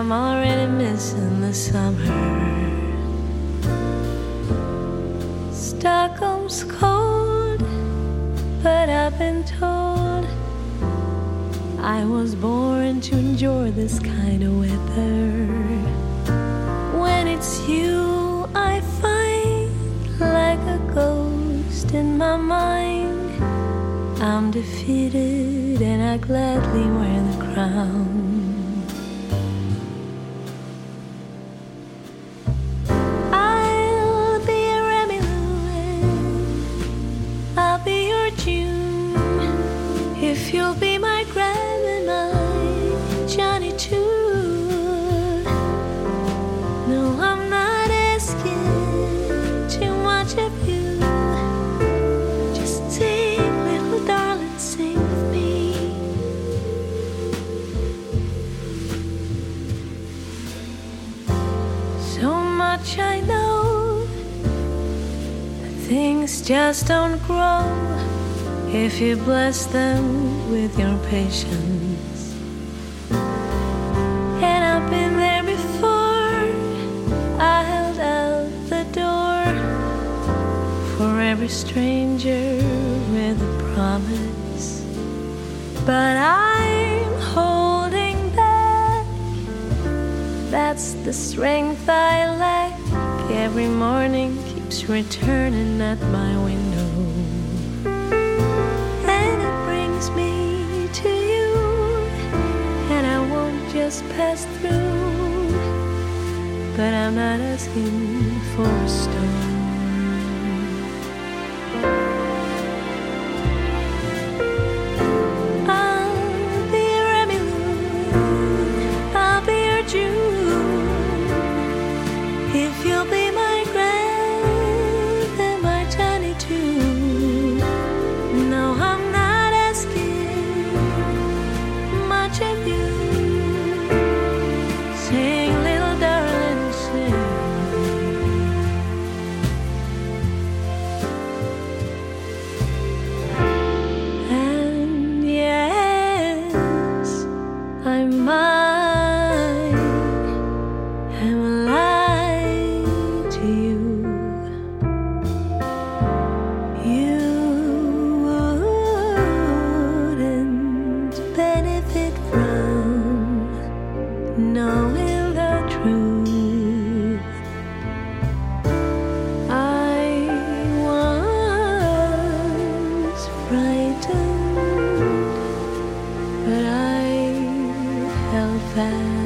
I'm already missing the summer. Stockholm's cold, but I've been told I was born to enjoy this kind of weather. When it's you, I find like a ghost in my mind. I'm defeated and I gladly wear the crown. I'll be a Remy Lou, I'll be your June, if you'll be my Graham and my Johnny too. No, I'm not asking too much of you. Just sing, little darling, sing with me. So much I know, that things just don't grow if you bless them with your patience. And I've been there before, I held out the door for every stranger with a promise. But I'm holding back, that's the strength I lack. Every morning keeps returning at my window, and it brings me to you, and I won't just pass through, but I'm not asking for a stone. I'll be a Remy Lou, I'll be your June, if you'll be my Graham and my Johnny too. No, I'm not asking much of you. Sing, little darling, sing. And yes, I might have lied to you. You wouldn't benefit from knowing the truth. I was frightened, but I held fast.